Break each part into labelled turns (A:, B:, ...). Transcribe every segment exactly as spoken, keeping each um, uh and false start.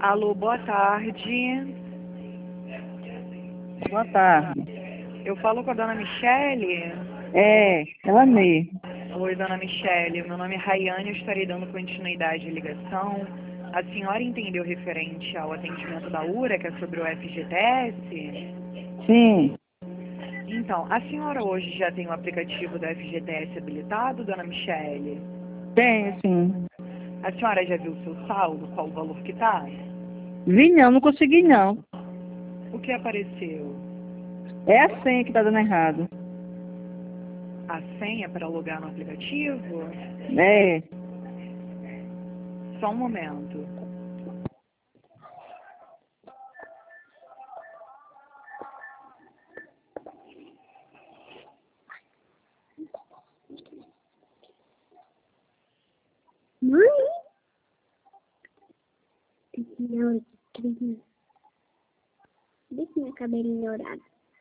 A: Alô, boa tarde.
B: Boa tarde.
A: Eu falo com a dona Michele?
B: É, ela mesmo.
A: Oi, dona Michele. Meu nome é Rayane, eu estarei dando continuidade à ligação. A senhora entendeu referente ao atendimento da U R A, que é sobre o F G T S?
B: Sim,
A: Então, a senhora hoje já tem o aplicativo do F G T S habilitado, dona Michele?
B: tenho sim.
A: A senhora já viu o seu saldo, qual o valor que está?
B: Vi não, não consegui não.
A: O que apareceu?
B: É a senha que tá dando errado.
A: A senha para logar no aplicativo?
B: É,
A: Só um momento.
C: Mãe? Não, crina. Deixa meu cabelinho dourado.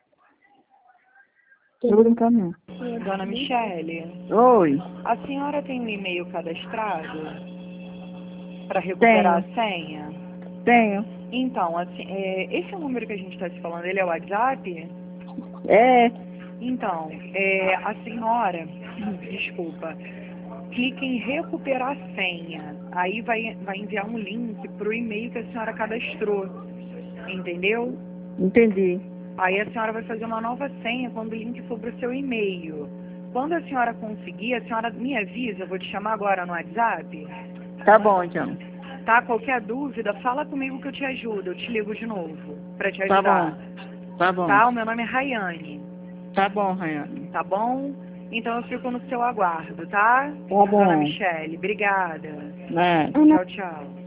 B: tô brincando
A: Dona Michele,
B: não. Oi,
A: a senhora tem um e-mail cadastrado para recuperar
B: tenho,
A: a senha?
B: tenho.
A: Então, assim, é, esse é o número que a gente está se falando, ele é o WhatsApp?
B: É,
A: Então, é, a senhora, desculpa, clique em recuperar a senha. Aí vai, vai enviar um link para o e-mail que a senhora cadastrou, entendeu?
B: entendi.
A: Aí a senhora vai fazer uma nova senha quando o link for para o seu e-mail. Quando a senhora conseguir, a senhora me avisa, eu vou te chamar agora no WhatsApp.
B: Tá bom então.
A: Tá? Qualquer dúvida, fala comigo que eu te ajudo. Eu te ligo de novo para te
B: Tá
A: ajudar.
B: bom, tá bom.
A: Tá? O meu nome é Rayane.
B: Tá bom, Rayane.
A: Tá bom? Então eu fico no seu aguardo, tá?
B: Tá
A: Dona
B: bom.
A: Michele, obrigada.
B: Né?
A: Tchau, tchau.